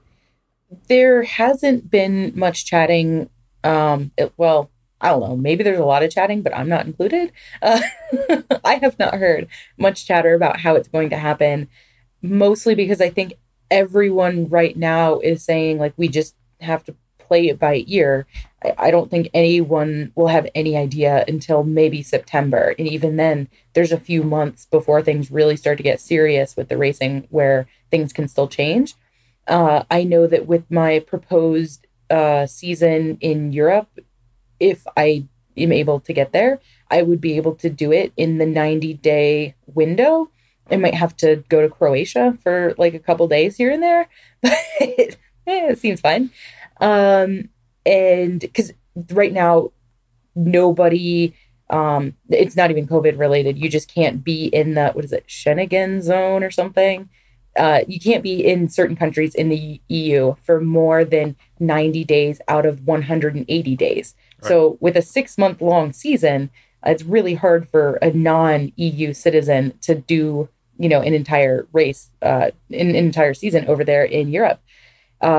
There hasn't been much chatting. Um, it, well, I don't know. Maybe there's a lot of chatting, but I'm not included. Uh, I have not heard much chatter about how it's going to happen, mostly because I think everyone right now is saying, like, we just have to play it by ear. I, I don't think anyone will have any idea until maybe September. And even then, there's a few months before things really start to get serious with the racing where things can still change. Uh, I know that with my proposed uh, season in Europe, if I am able to get there, I would be able to do it in the ninety day window. I might have to go to Croatia for like a couple days here and there, but eh, it seems fine. Um, and because right now, nobody, um, it's not even COVID related. You just can't be in the, what is it, Schengen zone or something. Uh, you can't be in certain countries in the E U for more than ninety days out of one hundred eighty days. Right. So with a six month long season, uh, it's really hard for a non E U citizen to do, you know, an entire race, uh, an, an entire season over there in Europe. Uh,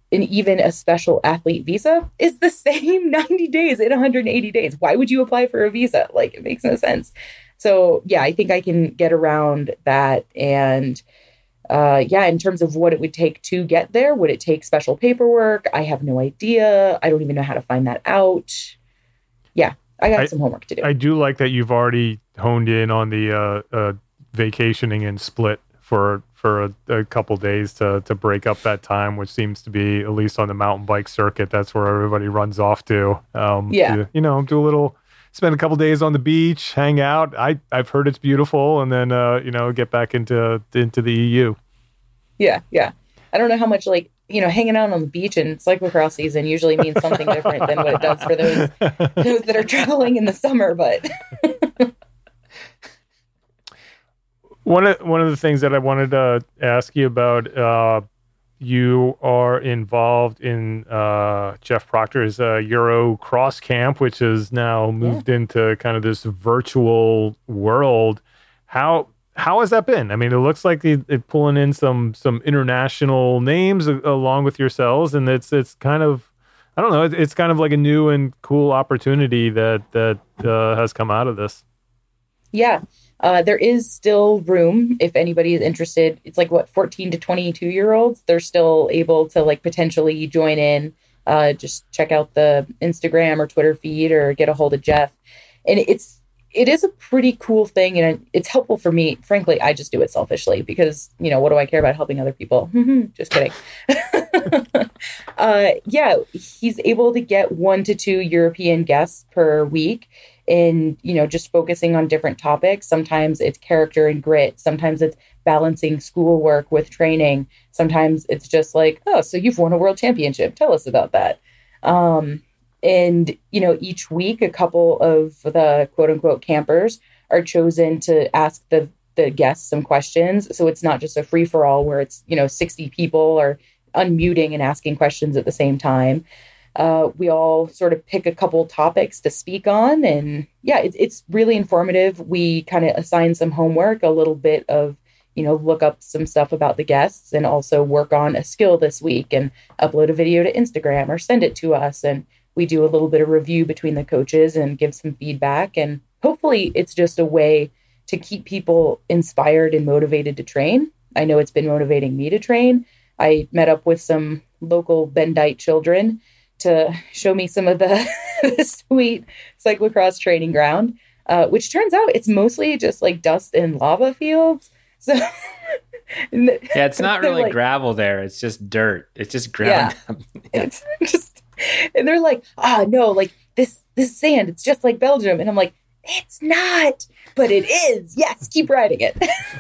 and even a special athlete visa is the same ninety days in one hundred eighty days. Why would you apply for a visa? Like, it makes no sense. So yeah, I think I can get around that. And uh, yeah, in terms of what it would take to get there, would it take special paperwork? I have no idea. I don't even know how to find that out. Yeah, I got I, some homework to do. I do like that you've already honed in on the uh, uh, vacationing in Split for for a, a couple days to to break up that time, which seems to be, at least on the mountain bike circuit, that's where everybody runs off to. Um, yeah. To, you know, do a little, spend a couple days on the beach, hang out. I, I've heard it's beautiful, and then, uh, you know, get back into into the E U. Yeah, yeah. I don't know how much, like, you know, hanging out on the beach in cyclocross season usually means something different than what it does for those those that are traveling in the summer, but... One of one of the things that I wanted to ask you about, uh, you are involved in uh, Jeff Proctor's uh, Euro Cross Camp, which has now moved yeah. into kind of this virtual world. How how has that been? I mean, it looks like they, they're pulling in some some international names a, along with yourselves, and it's it's kind of, I don't know, it's, it's kind of like a new and cool opportunity that that uh, has come out of this. Yeah. Uh, there is still room if anybody is interested. It's like, what, fourteen to twenty-two year olds. They're still able to like potentially join in. Uh, just check out the Instagram or Twitter feed or get a hold of Jeff. And it's, it is a pretty cool thing. And it's helpful for me. Frankly, I just do it selfishly because, you know, what do I care about helping other people? Just kidding. uh, yeah, he's able to get one to two European guests per week. In, you know, just focusing on different topics. Sometimes it's character and grit. Sometimes it's balancing schoolwork with training. Sometimes it's just like, oh, so you've won a world championship. Tell us about that. Um, and, you know, each week, a couple of the quote unquote campers are chosen to ask the, the guests some questions. So it's not just a free for all where it's, you know, sixty people are unmuting and asking questions at the same time. Uh, we all sort of pick a couple topics to speak on. And yeah, it's, it's really informative. We kind of assign some homework, a little bit of, you know, look up some stuff about the guests and also work on a skill this week and upload a video to Instagram or send it to us. And we do a little bit of review between the coaches and give some feedback. And hopefully it's just a way to keep people inspired and motivated to train. I know it's been motivating me to train. I met up with some local Bendite children to show me some of the, the sweet cyclocross training ground, uh, which turns out it's mostly just like dust and lava fields. So yeah, it's not really like, gravel there. It's just dirt. It's just ground. Yeah, it's just, and they're like, ah, oh, no, like this, this sand, it's just like Belgium. And I'm like, it's not, but it is. Yes. Keep riding it.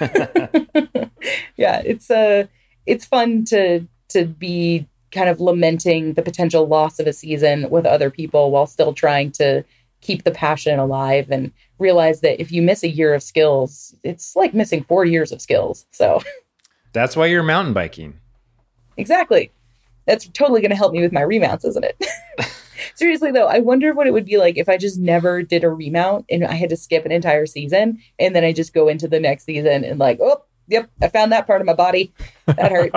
Yeah. It's uh, it's fun to, to be kind of lamenting the potential loss of a season with other people while still trying to keep the passion alive and realize that if you miss a year of skills, it's like missing four years of skills. So that's why you're mountain biking. Exactly. That's totally going to help me with my remounts, isn't it? Seriously, though, I wonder what it would be like if I just never did a remount and I had to skip an entire season and then I just go into the next season and like, oh, yep, I found that part of my body. That hurt.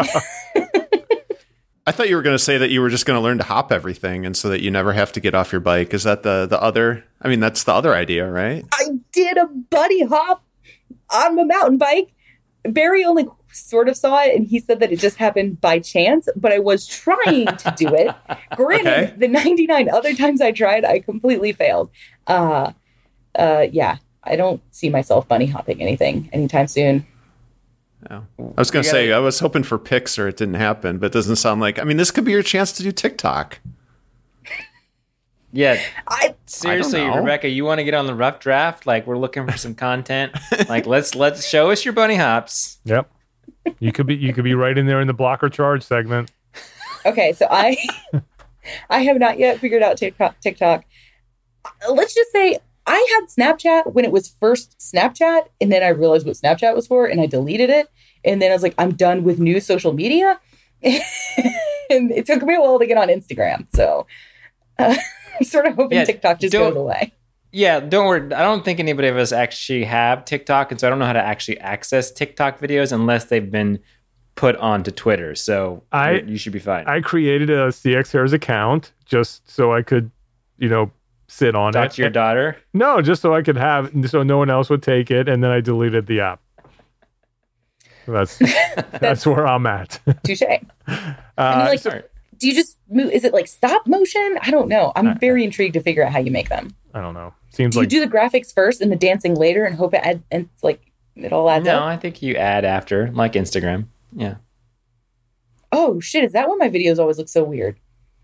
I thought you were going to say that you were just going to learn to hop everything and so that you never have to get off your bike. Is that the, the other, I mean, that's the other idea, right? I did a buddy hop on my mountain bike. Barry only sort of saw it and he said that it just happened by chance, but I was trying to do it. Granted, okay. The ninety-nine other times I tried, I completely failed. Uh, uh, yeah, I don't see myself bunny hopping anything anytime soon. Oh. I was going to say, I was hoping for pics or it didn't happen, but it doesn't sound like, I mean, this could be your chance to do TikTok. Yeah. I, Seriously, I Rebecca, you want to get on the rough draft? Like, we're looking for some content. Like, let's, let's show us your bunny hops. Yep. You could be, you could be right in there in the block or charge segment. Okay. So I, I have not yet figured out TikTok, TikTok. Let's just say I had Snapchat when it was first Snapchat, and then I realized what Snapchat was for, and I deleted it. And then I was like, I'm done with new social media. And it took me a while to get on Instagram. So uh, I'm sort of hoping yeah, TikTok just goes away. Yeah, don't worry. I don't think anybody of us actually have TikTok, and so I don't know how to actually access TikTok videos unless they've been put onto Twitter. So I- you should be fine. I created a C X Hairs account just so I could, you know, sit on Talk it. to your daughter. No, just so I could have, so no one else would take it, and then I deleted the app. That's that's where I'm at. Touche. I Uh, mean, like, so- do you just move? Is it like stop motion? I don't know. I'm very intrigued to figure out how you make them. I don't know. Seems Do like you do the graphics first and the dancing later and hope it add, and it's like it all adds No, up? I think you add after, like Instagram. Yeah. Oh shit! Is that why my videos always look so weird?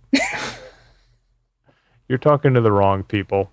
you're talking to the wrong people.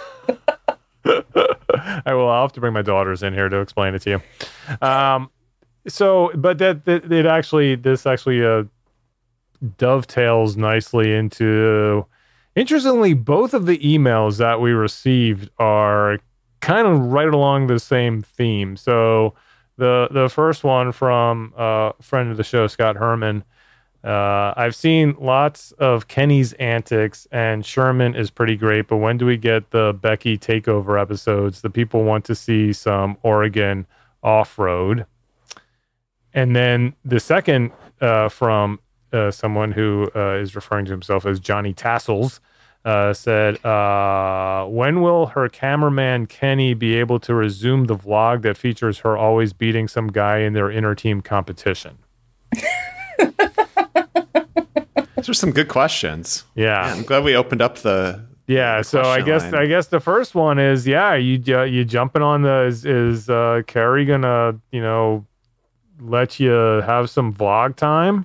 I will. I'll have to bring my daughters in here to explain it to you. Um, so, but that, that it actually, this actually uh, dovetails nicely into. Interestingly, both of the emails that we received are kind of right along the same theme. So, the the first one from a friend of the show, Scott Herman. Uh, I've seen lots of Kenny's antics, and Sherman is pretty great. But when do we get the Becky takeover episodes? The people want to see some Oregon off-road. And then the second uh, from uh, someone who uh, is referring to himself as Johnny Tassels uh, said, uh, when will her cameraman Kenny be able to resume the vlog that features her always beating some guy in their inter-team competition? Those are some good questions. Yeah. I'm glad we opened up the. Yeah, the so I question guess line. I guess the first one is yeah, you uh, you jumping on the is, is uh, Carrie gonna you know let you have some vlog time?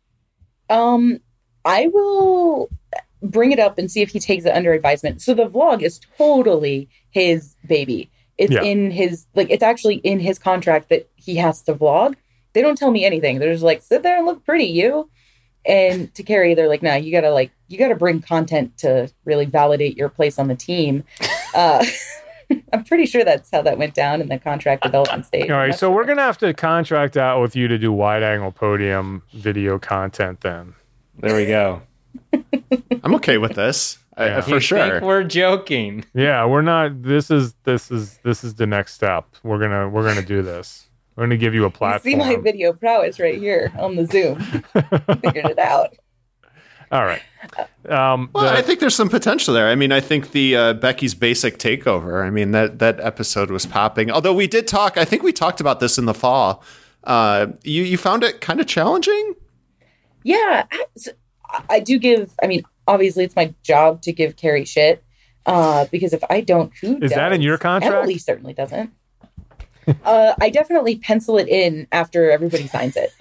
Um, I will bring it up and see if he takes it under advisement. So the vlog is totally his baby. It's Yeah. in his, like, it's actually in his contract that he has to vlog. They don't tell me anything. They're just like, sit there and look pretty, you. And to Carrie, they're like, nah, you gotta like, you gotta bring content to really validate your place on the team. Uh, I'm pretty sure that's how that went down in the contract development stage. All right, so we're gonna have to contract out with you to do wide angle podium video content then. There we go. I'm okay with this. I, Yeah. for You sure. think we're joking. Yeah, we're not. This is this is this is the next step. We're gonna we're gonna do this. We're gonna give you a You platform. see my video prowess right here on the Zoom. Figured it out. All right. Um, Well, the- I think there's some potential there. I mean, I think the uh, Becky's Basic Takeover. I mean, that that episode was popping. Although we did talk, I think we talked about this in the fall. Uh, you you found it kind of challenging. Yeah, I, so I do give. I mean, obviously, it's my job to give Carrie shit uh, because if I don't, who Is that in does? your contract? Emily certainly doesn't. uh, I definitely pencil it in after everybody signs it.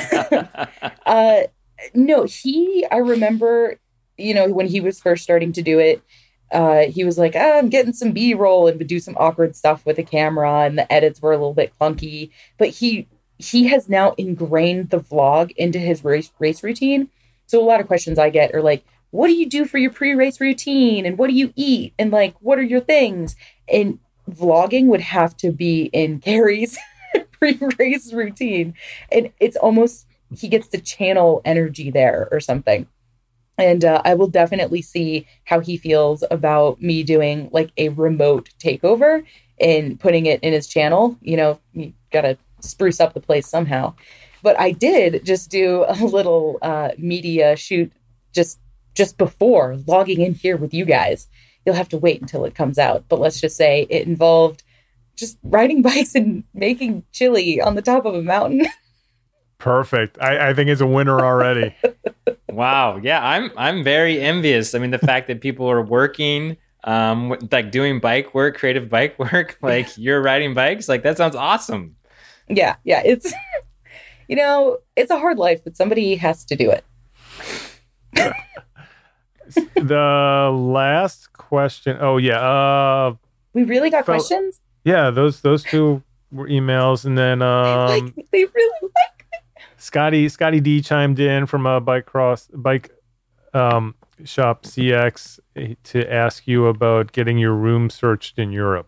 uh, no, he. I remember, you know, when he was first starting to do it. Uh, he was like, oh, I'm getting some B-roll and would do some awkward stuff with the camera, and the edits were a little bit clunky. But he he has now ingrained the vlog into his race race routine. So a lot of questions I get are like, what do you do for your pre-race routine? And what do you eat? And like, what are your things? And vlogging would have to be in Carrie's pre-race routine. And it's almost, he gets to channel energy there or something. And uh, I will definitely see how he feels about me doing like a remote takeover and putting it in his channel. You know, you got to spruce up the place somehow. But I did just do a little uh, media shoot just just before logging in here with you guys. You'll have to wait until it comes out. But let's just say it involved just riding bikes and making chili on the top of a mountain. Perfect. I, I think it's a winner already. Wow. Yeah, I'm I'm very envious. I mean, the fact that people are working, um, w- like doing bike work, creative bike work, like you're riding bikes, like that sounds awesome. Yeah, yeah. It's, you know, it's a hard life, but somebody has to do it. The last question. Oh yeah. Uh, We really got Fel- questions? yeah. Those those two were emails, and then um, like, they really like Scotty Scotty D chimed in from a bike cross bike um, shop C X to ask you about getting your room searched in Europe.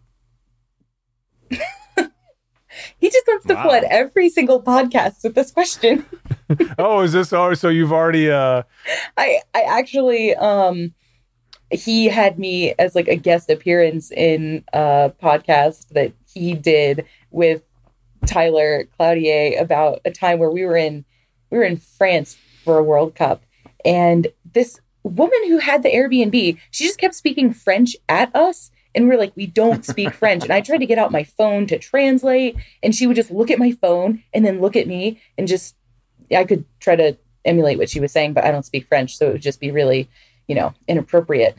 He just wants to Wow. flood every single podcast with this question. Oh, is this? Oh, so you've already. Uh, I I actually um he had me as like a guest appearance in a podcast that he did with Tyler Cloutier about a time where we were in we were in France for a World Cup, and this woman who had the Airbnb, she just kept speaking French at us, and we we're like, we don't speak French. And I tried to get out my phone to translate, and she would just look at my phone and then look at me, and just I could try to emulate what she was saying, but I don't speak French, so it would just be really, you know, inappropriate.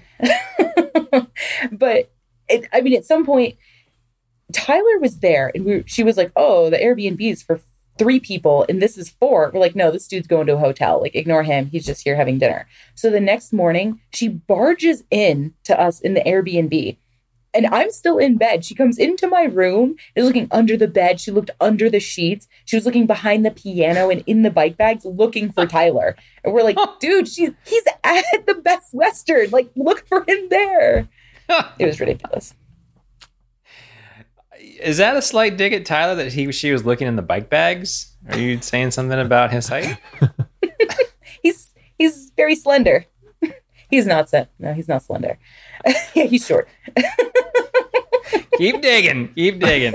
But it, I mean, at some point, Tyler was there, and we, she was like, oh, the Airbnb is for three people, and this is four. We're like, no, this dude's going to a hotel. Like, ignore him. He's just here having dinner. So the next morning, she barges in to us in the Airbnb, and I'm still in bed. She comes into my room, is looking under the bed. She looked under the sheets. She was looking behind the piano and in the bike bags, looking for Tyler. And we're like, dude, she's he's at the Best Western. Like, look for him there. It was ridiculous. Is that a slight dig at Tyler that he she was looking in the bike bags? Are you saying something about his height? he's he's very slender. He's not set. No, he's not slender. Yeah, he's short. Keep digging. Keep digging.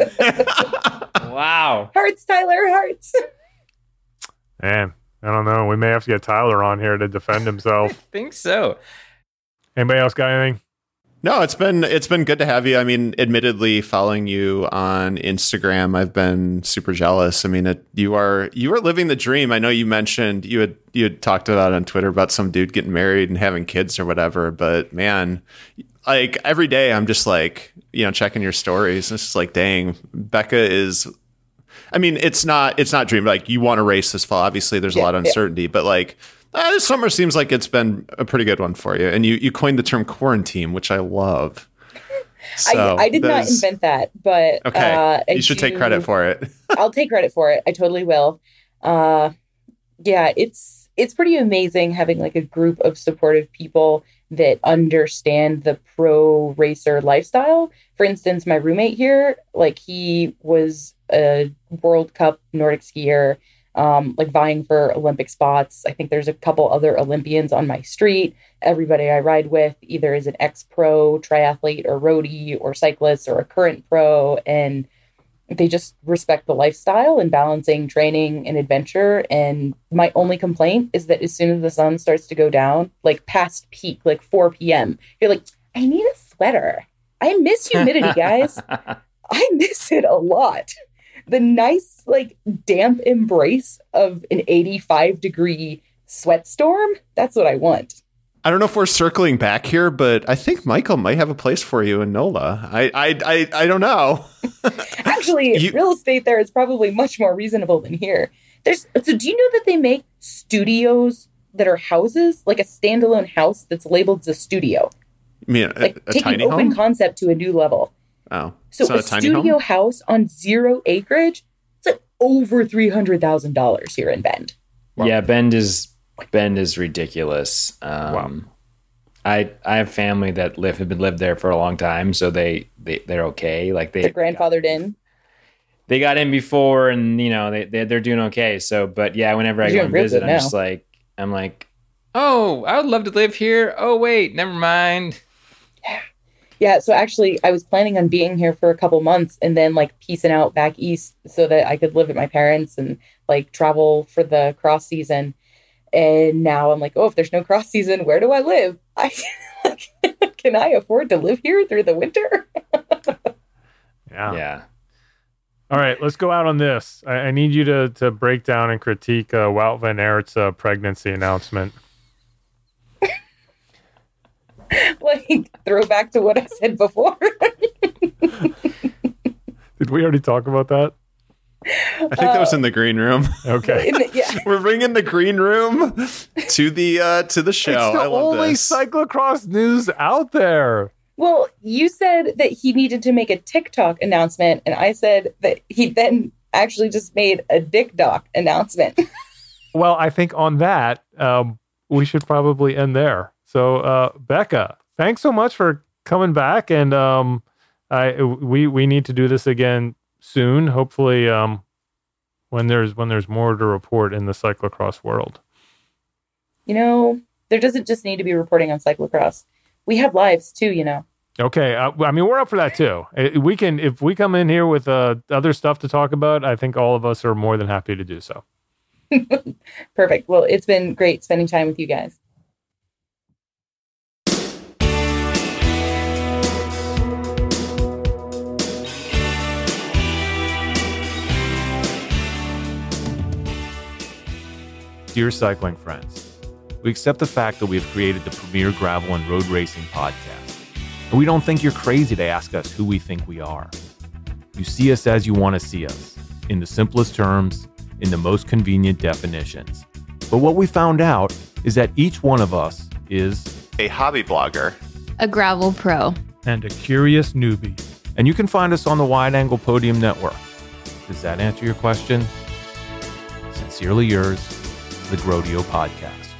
Wow. Hearts, Tyler, hearts. Man, I don't know. We may have to get Tyler on here to defend himself. I think so. Anybody else got anything? No, it's been it's been good to have you. I mean, admittedly, following you on Instagram, I've been super jealous. I mean, it, you are you are living the dream. I know you mentioned you had you had talked about on Twitter about some dude getting married and having kids or whatever. But man, like every day, I'm just like, you know, checking your stories. And it's just like, dang, Becca is. I mean, it's not it's not dream. Like, you want to race this fall. Obviously, there's yeah, a lot of uncertainty, yeah. but like. Uh, this summer seems like it's been a pretty good one for you. And you, you coined the term quarantine, which I love. So I, I did not invent that, but okay. Uh, you should do, take credit for it. I'll take credit for it. I totally will. Uh, yeah, it's it's pretty amazing having like a group of supportive people that understand the pro racer lifestyle. For instance, my roommate here, like he was a World Cup Nordic skier. Um, like vying for Olympic spots. I think there's a couple other Olympians on my street. Everybody I ride with either is an ex-pro, triathlete, or roadie, or cyclist, or a current pro, and they just respect the lifestyle and balancing training and adventure. And my only complaint is that as soon as the sun starts to go down, like past peak, like four p.m., you're like, I need a sweater. I miss humidity, guys. I miss it a lot. The nice, like, damp embrace of an eighty-five degree sweat storm. That's what I want. I don't know if we're circling back here, but I think Michael might have a place for you in NOLA. I I I, I don't know. Actually, you, real estate there is probably much more reasonable than here. There's so do you know that they make studios that are houses, like a standalone house that's labeled as a studio? You mean a, like a taking tiny open home? concept to a new level. Oh, so a, a studio home? house on zero acreage, it's like over three hundred thousand dollars here in Bend. Wow. Yeah, Bend is Bend is ridiculous. Um, wow. I I have family that live have been lived there for a long time, so they they they're okay. Like they they're grandfathered in. They got in before, and you know they, they they're doing okay. So, but yeah, whenever I go and visit, I'm now. just like I'm like, oh, I would love to live here. Oh wait, never mind. Yeah. Yeah, so actually, I was planning on being here for a couple months and then like piecing out back east so that I could live with my parents and like travel for the cross season. And now I'm like, oh, if there's no cross season, where do I live? I can I afford to live here through the winter? Yeah. Yeah. All right, let's go out on this. I, I need you to to break down and critique uh, Wout van Aert's uh, pregnancy announcement. Like, throw back to what I said before. Did we already talk about that? I think uh, that was in the green room. Okay. The, yeah. We're bringing the green room to the uh, to the show. It's the I love only this. cyclocross news out there. Well, you said that he needed to make a TikTok announcement, and I said that he then actually just made a Dick Doc announcement. Well, I think on that, um, we should probably end there. So, uh, Becca, thanks so much for coming back, and um, I we we need to do this again soon. Hopefully, um, when there's when there's more to report in the cyclocross world. You know, there doesn't just need to be reporting on cyclocross. We have lives too, you know. Okay, uh, I mean, we're up for that too. Uh, We can, if we come in here with uh, other stuff to talk about, I think all of us are more than happy to do so. Perfect. Well, it's been great spending time with you guys. Dear cycling friends, we accept the fact that we have created the premier gravel and road racing podcast, and we don't think you're crazy to ask us who we think we are. You see us as you want to see us, in the simplest terms, in the most convenient definitions. But what we found out is that each one of us is A hobby blogger. A gravel pro. and a curious newbie. And you can find us on the Wide Angle Podium Network. Does that answer your question? Sincerely yours, the Grodio Podcast.